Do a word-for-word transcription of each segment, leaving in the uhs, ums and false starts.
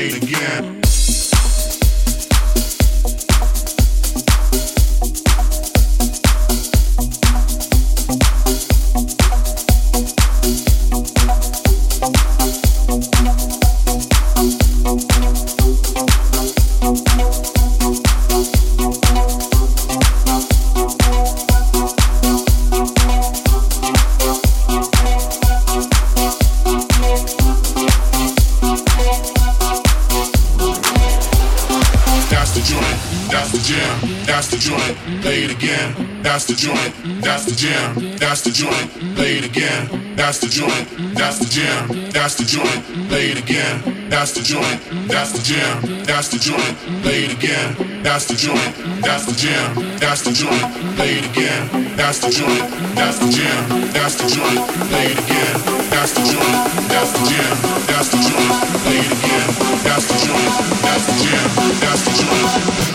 it again. That's the joint, play it again. That's the joint, that's the jam. That's the joint, play it again. That's the joint, that's the jam. That's the joint, play it again. That's the joint, that's the jam. That's the joint, play it again. That's the joint, that's the jam. That's the joint, play it again. That's the joint, that's the jam. That's the joint, play it again. That's the joint, that's the jam. That's the joint, play it again. That's the joint, that's the jam. That's the joint.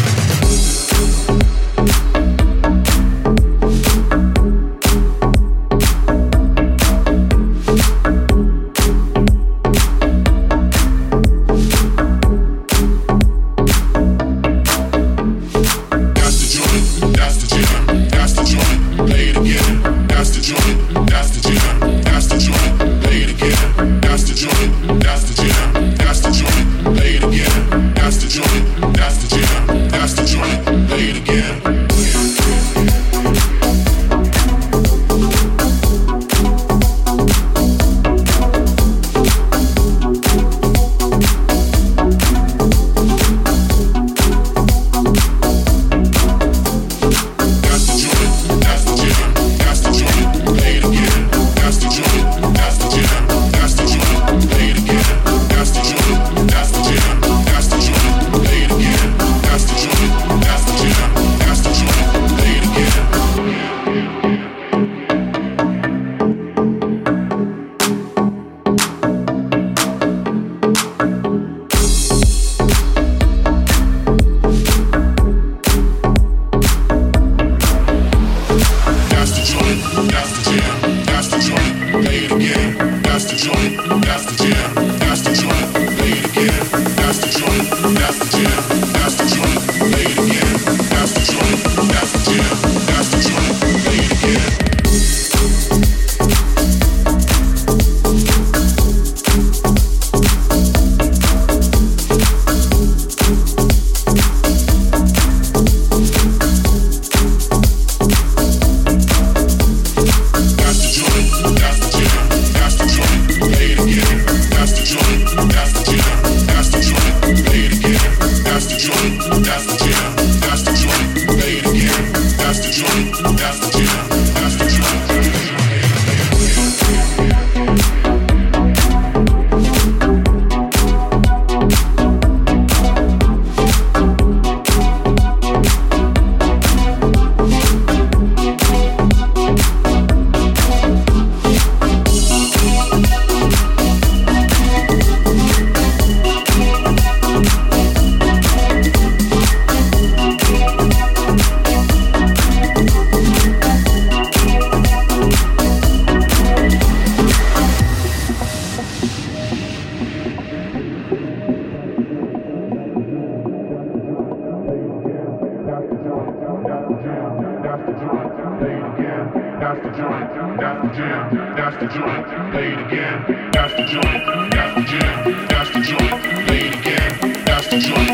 That's the joint, that's the jam, that's the joint, play it again. That's the joint, that's the jam, that's the joint, play it again. That's the joint.